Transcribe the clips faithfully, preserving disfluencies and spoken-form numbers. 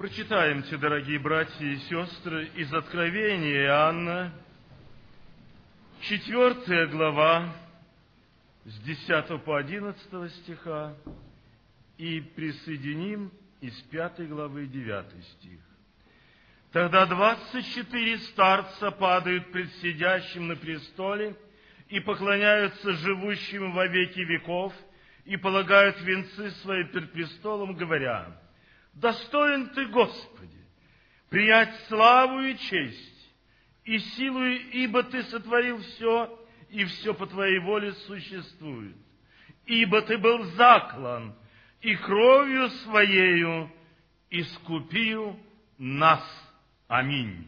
Прочитаемте, дорогие братья и сестры, из Откровения Иоанна, четвертая глава, с десятого по одиннадцатый стиха, и присоединим из пятой главы девятый стих. «Тогда двадцать четыре старца падают пред сидящим на престоле и поклоняются живущим во веки веков и полагают венцы свои пред престолом, говоря: достоин Ты, Господи, принять славу и честь и силу, ибо Ты сотворил все, и все по Твоей воле существует. Ибо Ты был заклан, и кровью Своею искупил нас. Аминь».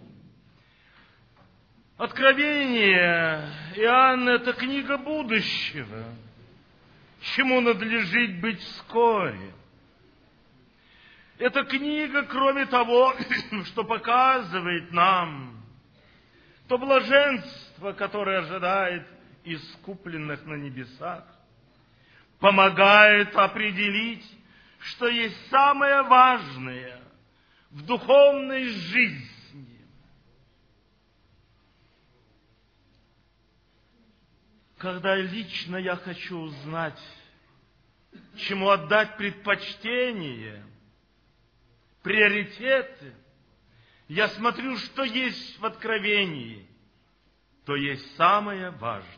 Откровение Иоанна – это книга будущего, чему надлежит быть вскоре. Эта книга, кроме того, что показывает нам то блаженство, которое ожидает искупленных на небесах, помогает определить, что есть самое важное в духовной жизни. Когда лично я хочу узнать, чему отдать предпочтение, приоритеты, я смотрю, что есть в Откровении, то есть самое важное.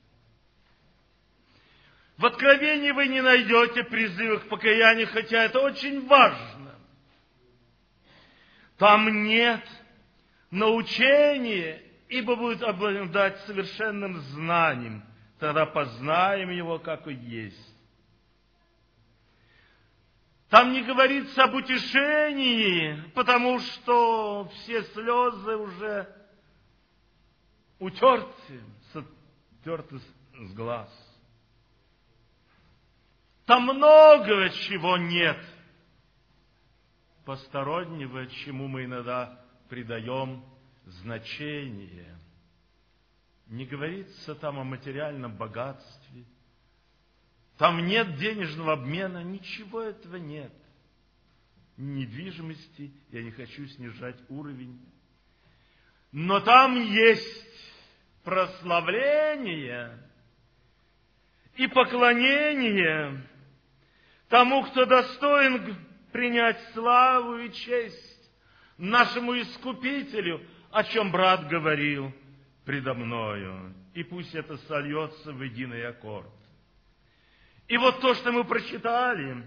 В Откровении вы не найдете призыва к покаянию, хотя это очень важно. Там нет научения, ибо будет обладать совершенным знанием, тогда познаем его, как и есть. Там не говорится об утешении, потому что все слезы уже утерты, сотерты с глаз. Там много чего нет постороннего, чему мы иногда придаем значение. Не говорится там о материальном богатстве. Там нет денежного обмена, ничего этого нет. Недвижимости, я не хочу снижать уровень. Но там есть прославление и поклонение тому, кто достоин принять славу и честь, нашему Искупителю, о чем брат говорил предо мною. И пусть это сольется в единый аккорд. И вот то, что мы прочитали,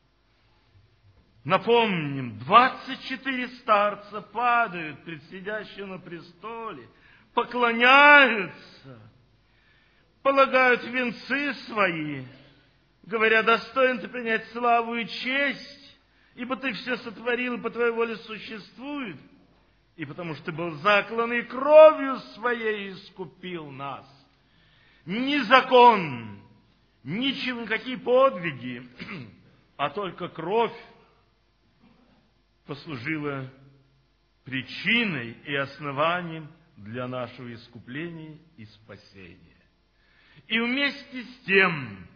напомним, двадцать четыре старца падают пред сидящим на престоле, поклоняются, полагают венцы свои, говоря: достоин Ты принять славу и честь, ибо Ты все сотворил, и по Твоей воле существует, и потому что Ты был заклан, и кровью Своей искупил нас. Ни закон, ничего, никакие подвиги, а только кровь послужила причиной и основанием для нашего искупления и спасения. И вместе с тем,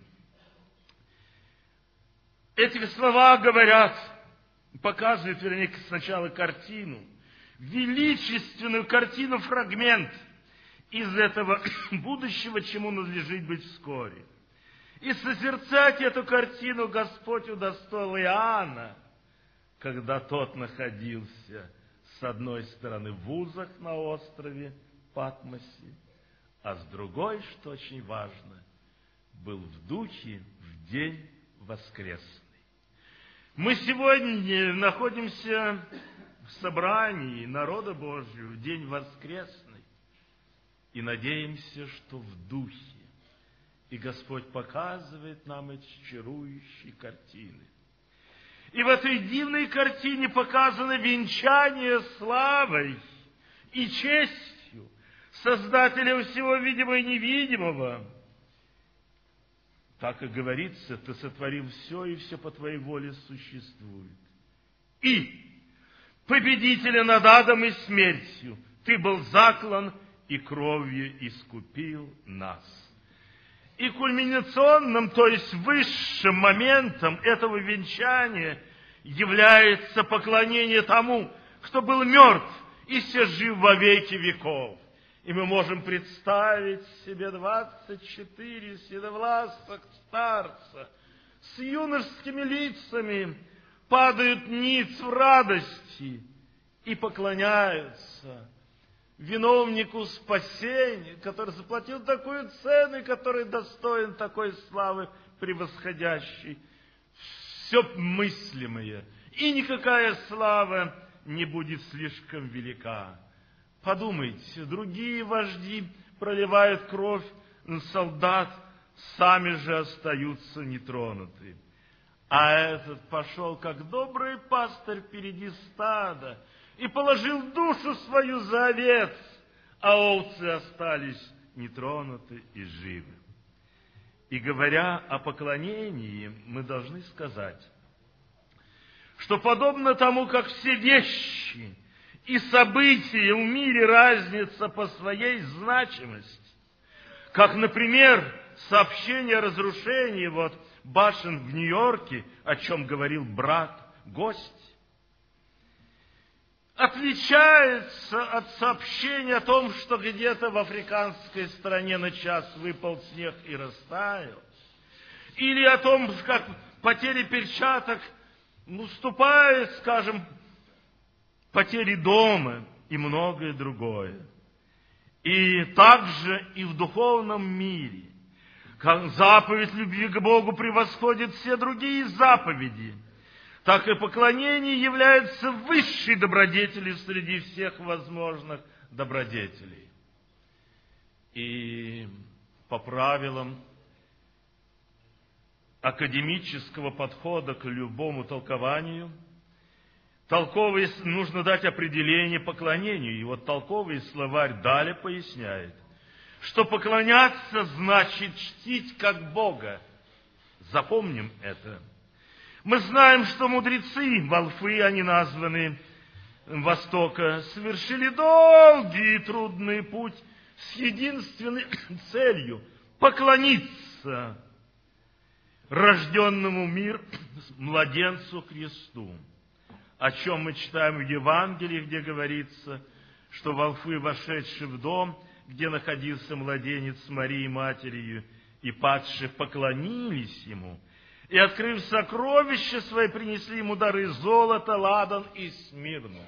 эти слова говорят, показывают, вернее, сначала картину, величественную картину, фрагмент из этого будущего, чему надлежит быть вскоре. И созерцать эту картину Господь удостоил Иоанна, когда тот находился с одной стороны в узах на острове Патмосе, а с другой, что очень важно, был в духе в день воскресный. Мы сегодня находимся в собрании народа Божьего в день воскресный и надеемся, что в духе. И Господь показывает нам эти чарующие картины. И в этой дивной картине показано венчание славой и честью Создателя всего видимого и невидимого. Так и говорится: Ты сотворил все, и все по Твоей воле существует. И победителя над адом и смертью Ты был заклан, и кровью искупил нас. И кульминационным, то есть высшим моментом этого венчания является поклонение тому, кто был мертв и се жив во веки веков. И мы можем представить себе двадцать четыре седовластых старца с юношескими лицами, падают ниц в радости и поклоняются виновнику спасения, который заплатил такую цену, который достоин такой славы превосходящей все мыслимое. И никакая слава не будет слишком велика. Подумайте, другие вожди проливают кровь солдат, сами же остаются нетронуты. А этот пошел, как добрый пастырь впереди стада, и положил душу свою за овец, а овцы остались нетронуты и живы. И говоря о поклонении, мы должны сказать, что подобно тому, как все вещи и события в мире разница по своей значимости, как, например, сообщение о разрушении вот башен в Нью-Йорке, о чем говорил брат, гость, отличается от сообщения о том, что где-то в африканской стране на час выпал снег и растаял, или о том, как потери перчаток уступает, скажем, потери дома и многое другое. И также и в духовном мире, как заповедь любви к Богу превосходит все другие заповеди, так и поклонение является высшей добродетелью среди всех возможных добродетелей. И по правилам академического подхода к любому толкованию, толковый, нужно дать определение поклонению. И вот толковый словарь далее поясняет, что поклоняться значит чтить как Бога. Запомним это. Мы знаем, что мудрецы, волхвы, они названы Востока, совершили долгий и трудный путь с единственной целью – поклониться рожденному мир младенцу Христу. О чем мы читаем в Евангелии, где говорится, что волхвы, вошедшие в дом, где находился младенец с Марией матерью, и падшие поклонились ему, и, открыв сокровища свои, принесли ему дары золота, ладан и смирну.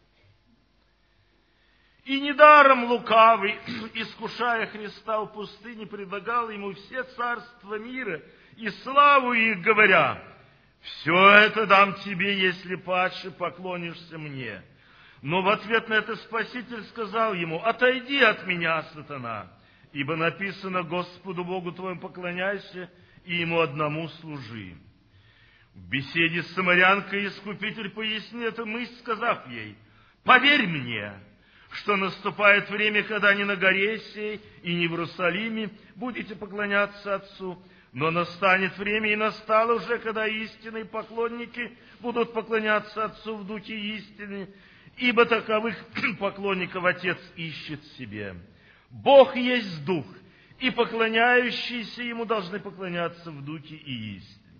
И недаром лукавый, искушая Христа в пустыне, предлагал ему все царства мира и славу их, говоря: «Все это дам тебе, если падше поклонишься мне». Но в ответ на это Спаситель сказал ему: «Отойди от меня, сатана, ибо написано: Господу Богу твоему поклоняйся и Ему одному служи». В беседе с самарянкой Искупитель пояснил эту мысль, сказав ей: «Поверь мне, что наступает время, когда ни на горе сей и ни в Иерусалиме будете поклоняться Отцу, но настанет время, и настало уже, когда истинные поклонники будут поклоняться Отцу в духе истины, ибо таковых поклонников Отец ищет себе. Бог есть Дух, и поклоняющиеся Ему должны поклоняться в духе и истине».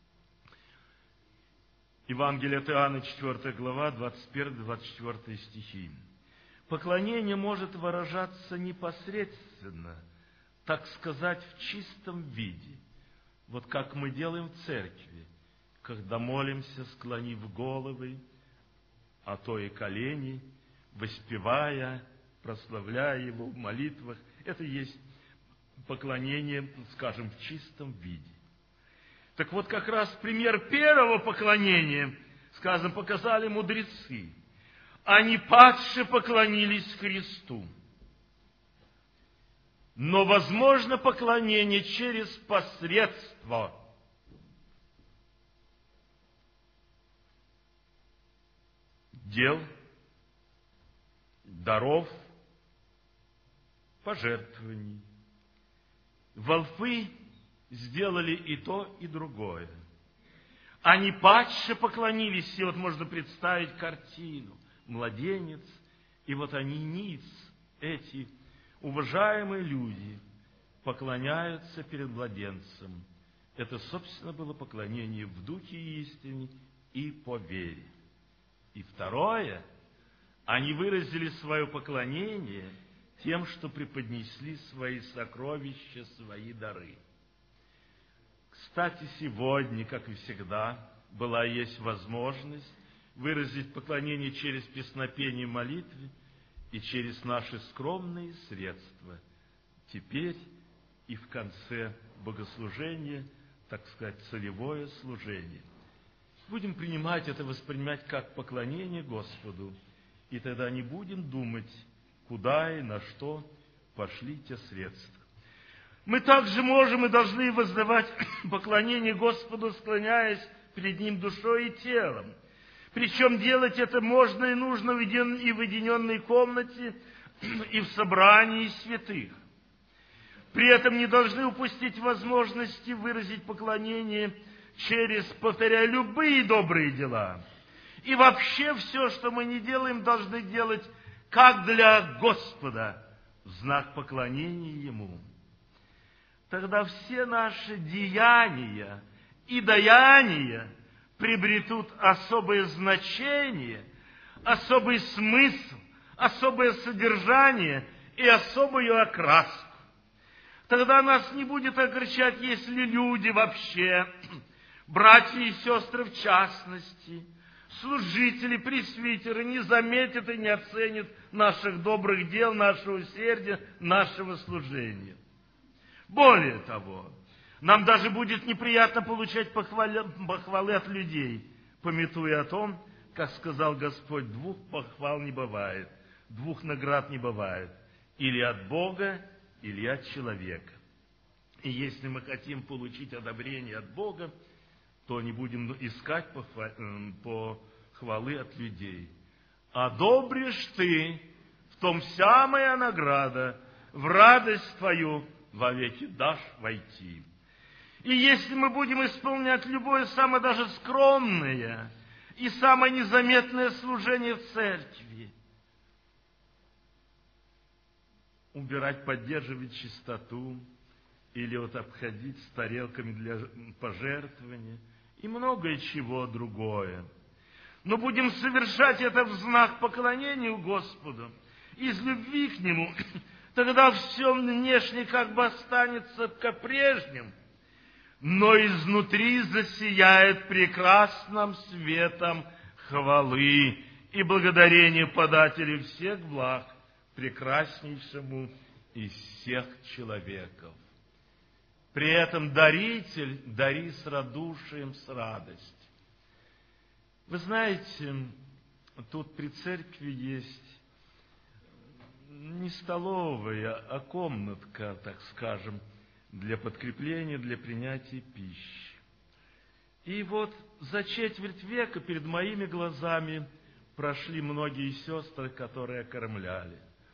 Евангелие от Иоанна, четвёртая глава, двадцать первый двадцать четвёртый стихи. Поклонение может выражаться непосредственно, так сказать, в чистом виде. Вот как мы делаем в церкви, когда молимся, склонив головы, а то и колени, воспевая, прославляя Его в молитвах. Это есть поклонение, скажем, в чистом виде. Так вот, как раз пример первого поклонения, скажем, показали мудрецы. Они падше поклонились Христу. Но возможно поклонение через посредство. Дел, даров, пожертвований. Волхвы сделали и то, и другое. Они падше поклонились, и вот можно представить картину. Младенец, и вот они ниц, эти уважаемые люди, поклоняются перед младенцем. Это, собственно, было поклонение в духе и истине и по вере. И второе, они выразили свое поклонение тем, что преподнесли свои сокровища, свои дары. Кстати, сегодня, как и всегда, была и есть возможность выразить поклонение через песнопение молитвы и через наши скромные средства. Теперь и в конце богослужения, так сказать, целевое служение. Будем принимать это, воспринимать как поклонение Господу, и тогда не будем думать, куда и на что пошли те средства. Мы также можем и должны воздавать поклонение Господу, склоняясь перед Ним душой и телом. Причем делать это можно и нужно и в уединенной комнате, и в собрании святых. При этом не должны упустить возможности выразить поклонение через, повторяя, любые добрые дела. И вообще все, что мы не делаем, должны делать как для Господа, в знак поклонения Ему. Тогда все наши деяния и даяния приобретут особое значение, особый смысл, особое содержание и особую окраску. Тогда нас не будет огорчать, если люди вообще, братья и сестры в частности, служители, пресвитеры не заметят и не оценят наших добрых дел, нашего усердия, нашего служения. Более того, нам даже будет неприятно получать похвалы, похвалы от людей, памятуя о том, как сказал Господь, двух похвал не бывает, двух наград не бывает, или от Бога, или от человека. И если мы хотим получить одобрение от Бога, то не будем искать похвалы от людей. Одобришь ты, в том самая награда, в радость твою вовеки дашь войти. И если мы будем исполнять любое, самое даже скромное и самое незаметное служение в церкви, убирать, поддерживать чистоту, или вот обходить с тарелками для пожертвования, и многое чего другое. Но будем совершать это в знак поклонения Господу, из любви к Нему, тогда все внешне как бы останется как прежним, но изнутри засияет прекрасным светом хвалы и благодарения подателю всех благ, прекраснейшему из всех человеков. При этом даритель дари с радушием, с радостью. Вы знаете, тут при церкви есть не столовая, а комнатка, так скажем, для подкрепления, для принятия пищи. И вот за четверть века перед моими глазами прошли многие сестры, которые окормляли.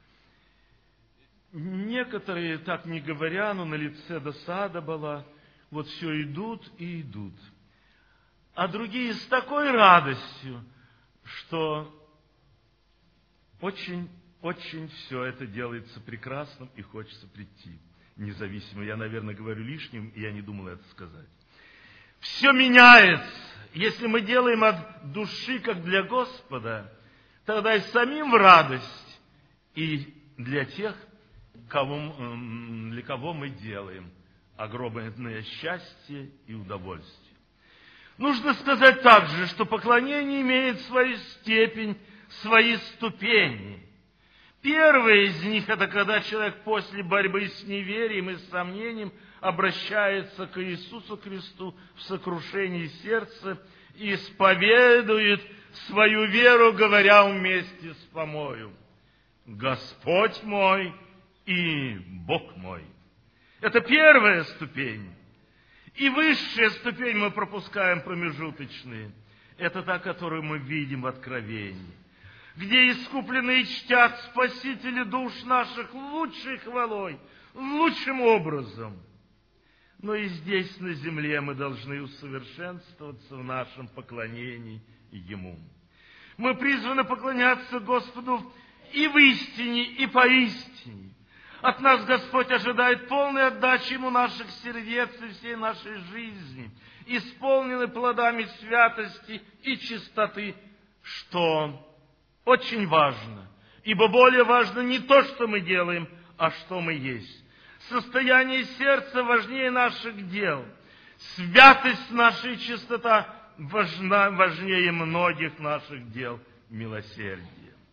Некоторые, так не говоря, но на лице досада была, вот все идут и идут. А другие с такой радостью, что очень, очень все это делается прекрасным и хочется прийти. Независимо, я, наверное, говорю лишним, и я не думал это сказать. Все меняется. Если мы делаем от души, как для Господа, тогда и самим в радость, и для тех, кого, для кого мы делаем огромное счастье и удовольствие. Нужно сказать также, что поклонение имеет свою степень, свои ступени. Первая из них – это когда человек после борьбы с неверием и сомнением обращается к Иисусу Христу в сокрушении сердца и исповедует свою веру, говоря вместе с помою: «Господь мой и Бог мой». Это первая ступень. И высшая ступень мы пропускаем промежуточные. Это та, которую мы видим в Откровении, где искупленные чтят Спасителя душ наших лучшей хвалой, лучшим образом. Но и здесь, на земле, мы должны усовершенствоваться в нашем поклонении Ему. Мы призваны поклоняться Господу и в истине, и поистине. От нас Господь ожидает полной отдачи Ему наших сердец и всей нашей жизни. исполнены плодами святости и чистоты, что очень важно, ибо более важно не то, что мы делаем, а что мы есть. Состояние сердца важнее наших дел. Святость наша и чистота важна, важнее многих наших дел милосердия.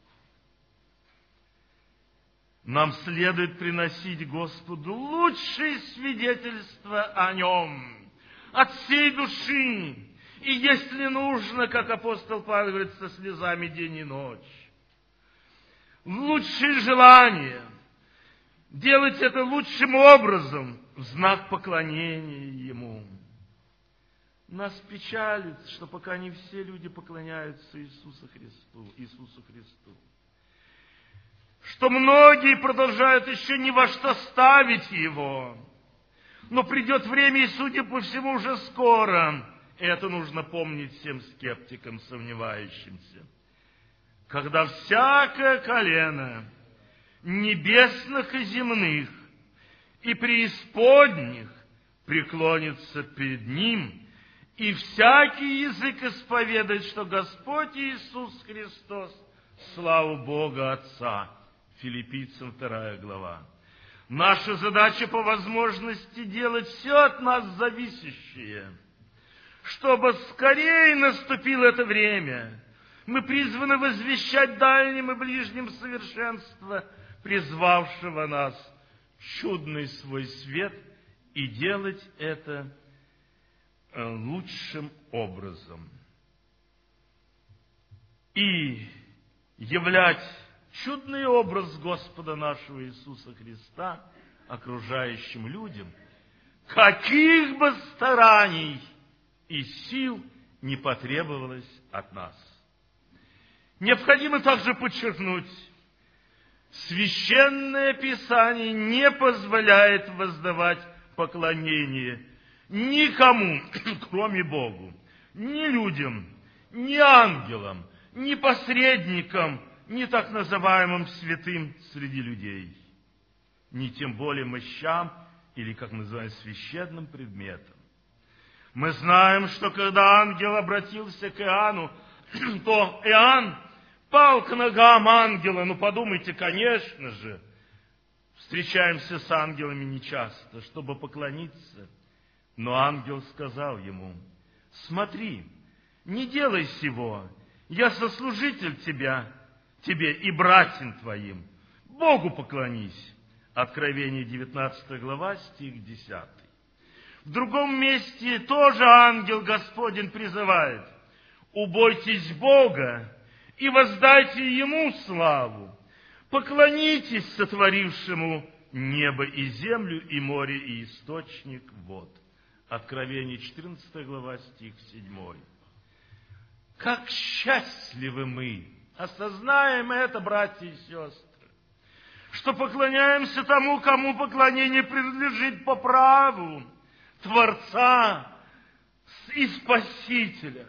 Нам следует приносить Господу лучшие свидетельства о Нем, от всей души, и если нужно, как апостол Павел говорит, со слезами день и ночь. Лучшие желания, делать это лучшим образом, в знак поклонения Ему. Нас печалит, что пока не все люди поклоняются Иисусу Христу, Иисусу Христу. Что многие продолжают еще ни во что ставить Его. Но придет время, и, судя по всему, уже скоро. И это нужно помнить всем скептикам, сомневающимся. Когда всякое колено небесных и земных и преисподних преклонится перед Ним, и всякий язык исповедует, что Господь Иисус Христос, слава Бога Отца. Филиппийцам вторая глава. Наша задача по возможности делать все от нас зависящее, чтобы скорее наступило это время. Мы призваны возвещать дальним и ближним совершенство, призвавшего нас, чудный свой свет, и делать это лучшим образом. И являть чудный образ Господа нашего Иисуса Христа окружающим людям, каких бы стараний и сил не потребовалось от нас. Необходимо также подчеркнуть, Священное Писание не позволяет воздавать поклонение никому, кроме Богу, ни людям, ни ангелам, ни посредникам, ни так называемым святым среди людей, ни тем более мощам или, как называем, священным предметам. Мы знаем, что когда ангел обратился к Иоанну, то Иоанн пал к ногам ангела. Ну, подумайте, конечно же, встречаемся с ангелами нечасто, чтобы поклониться. Но ангел сказал ему: смотри, не делай сего, я сослужитель тебя, тебе и братьям твоим. Богу поклонись. Откровение девятнадцатая глава, стих десятый. В другом месте тоже ангел Господень призывает: убойтесь Бога и воздайте Ему славу. Поклонитесь сотворившему небо и землю, и море, и источник вод. Откровение четырнадцатая глава, стих седьмой. Как счастливы мы! Осознаем это, братья и сестры, что поклоняемся тому, кому поклонение принадлежит по праву, Творца и Спасителя.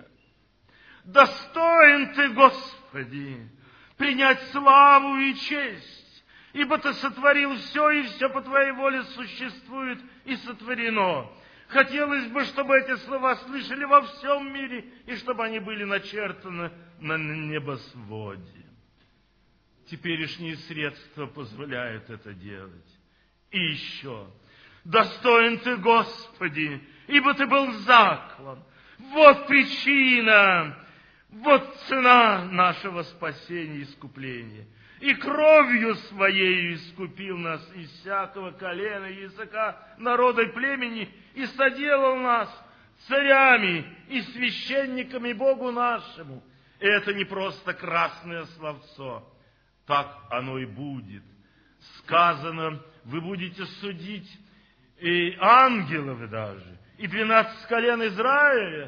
Достоин Ты, Господи, принять славу и честь, ибо Ты сотворил все, и все по Твоей воле существует и сотворено. Хотелось бы, чтобы эти слова слышали во всем мире, и чтобы они были начертаны на небосводе. Теперешние средства позволяют это делать. И еще: достоин Ты, Господи, ибо Ты был заклан. Вот причина, вот цена нашего спасения и искупления. И кровью Своею искупил нас из всякого колена, языка, народа и племени, и соделал нас царями и священниками Богу нашему. И это не просто красное словцо. Так оно и будет. Сказано: вы будете судить и ангелов даже, и двенадцать колен Израиля,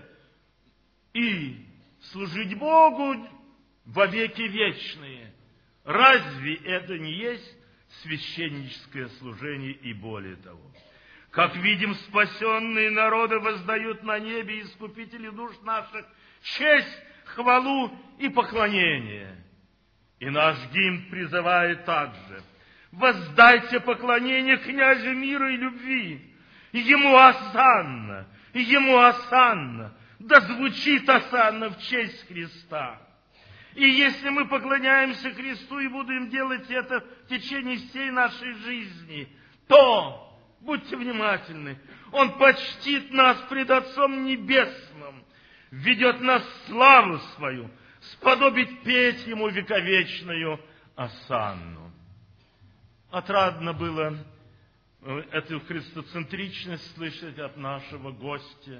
и служить Богу во веки вечные. Разве это не есть священническое служение и более того? Как видим, спасенные народы воздают на небе искупители душ наших честь, хвалу и поклонение. И наш гимн призывает также: воздайте поклонение князю мира и любви, ему осанна, и ему осанна, да звучит осанна в честь Христа. И если мы поклоняемся Христу и будем делать это в течение всей нашей жизни, то, будьте внимательны, Он почтит нас пред Отцом Небесным, ведет нас в славу свою, сподобить петь Ему вековечную осанну. Отрадно было эту христоцентричность слышать от нашего гостя,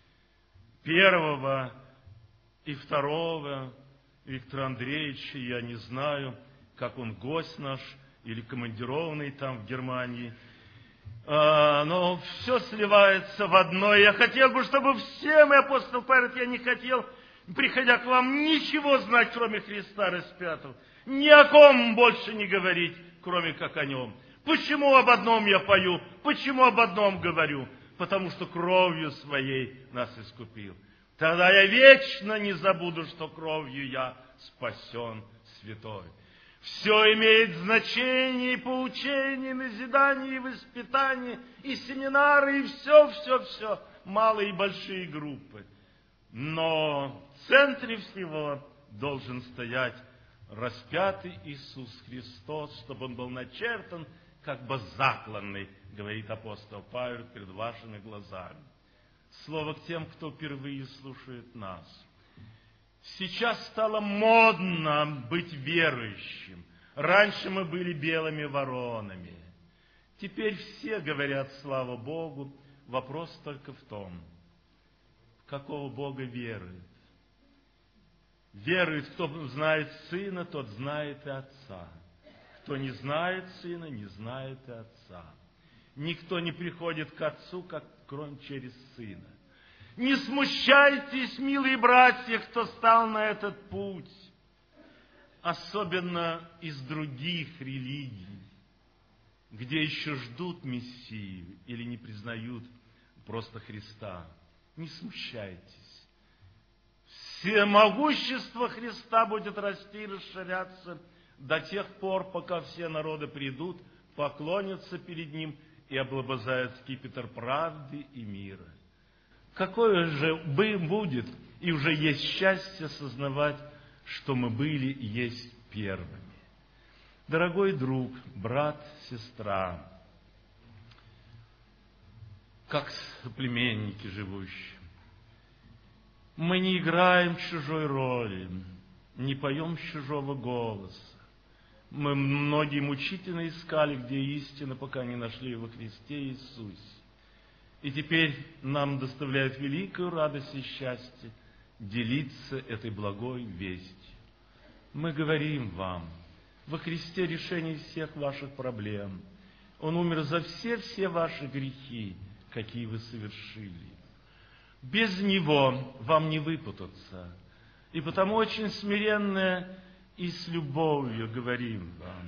первого и второго Виктора Андреевича. Я не знаю, как он гость наш или командированный там в Германии, а, но все сливается в одно. Я хотел бы, чтобы все мы, апостол Павел, я не хотел, приходя к вам, ничего знать, кроме Христа распятого, ни о ком больше не говорить, кроме как о Нем. Почему об одном я пою? Почему об одном говорю? Потому что кровью Своей нас искупил. Тогда я вечно не забуду, что кровью я спасен святой. Все имеет значение, и поучение, и назидание, и воспитание, и семинары, и все, все, все, малые и большие группы. Но в центре всего должен стоять распятый Иисус Христос, чтобы Он был начертан, как бы закланный, говорит апостол Павел, перед вашими глазами. Слово к тем, кто впервые слушает нас. Сейчас стало модно быть верующим. Раньше мы были белыми воронами. Теперь все говорят, слава Богу. Вопрос только в том, в какого Бога верует. Верует, кто знает Сына, тот знает и Отца. Кто не знает Сына, не знает и Отца. Никто не приходит к Отцу, как кроме через Сына. Не смущайтесь, милые братья, кто стал на этот путь, особенно из других религий, где еще ждут Мессию или не признают просто Христа. Не смущайтесь. Всемогущество Христа будет расти и расширяться до тех пор, пока все народы придут, поклонятся перед Ним и облобызают скипетр правды и мира. Какое же будет, и уже есть счастье сознавать, что мы были и есть первыми. Дорогой друг, брат, сестра, как соплеменники живущие, мы не играем чужой роли, не поем чужого голоса. Мы многие мучительно искали, где истина, пока не нашли во Христе Иисусе. И теперь нам доставляет великую радость и счастье делиться этой благой вестью. Мы говорим вам, во Христе решение всех ваших проблем. Он умер за все-все ваши грехи, какие вы совершили. Без Него вам не выпутаться. И потому очень смиренно и с любовью говорим вам,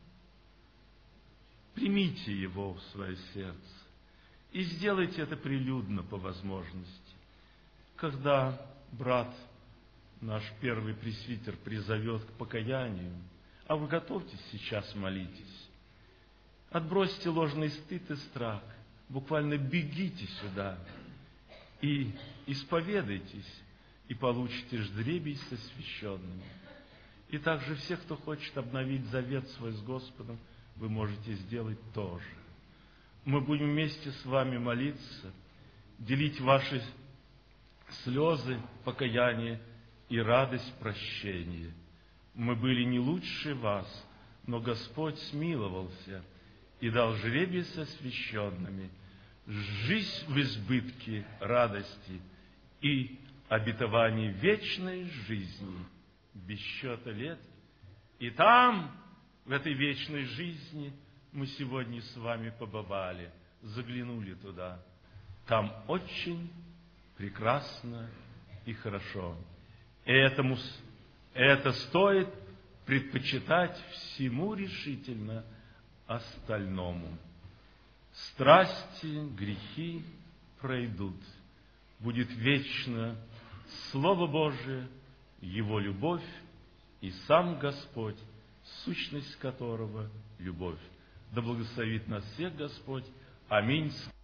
примите Его в свое сердце и сделайте это прилюдно по возможности. Когда брат, наш первый пресвитер, призовет к покаянию, а вы готовьтесь сейчас, молитесь, отбросьте ложный стыд и страх, буквально бегите сюда и исповедайтесь, и получите жребий со священным. И также все, кто хочет обновить завет свой с Господом, вы можете сделать тоже. Мы будем вместе с вами молиться, делить ваши слезы, покаяние и радость прощения. Мы были не лучше вас, но Господь смиловался и дал жребий со священными, жизнь в избытке радости и обетование вечной жизни без счета лет. И там, в этой вечной жизни, мы сегодня с вами побывали, заглянули туда. Там очень прекрасно и хорошо. И этому, это стоит предпочитать всему решительно остальному. Страсти, грехи пройдут. Будет вечно Слово Божие, Его любовь и сам Господь, сущность которого — любовь. Да благословит нас всех Господь. Аминь.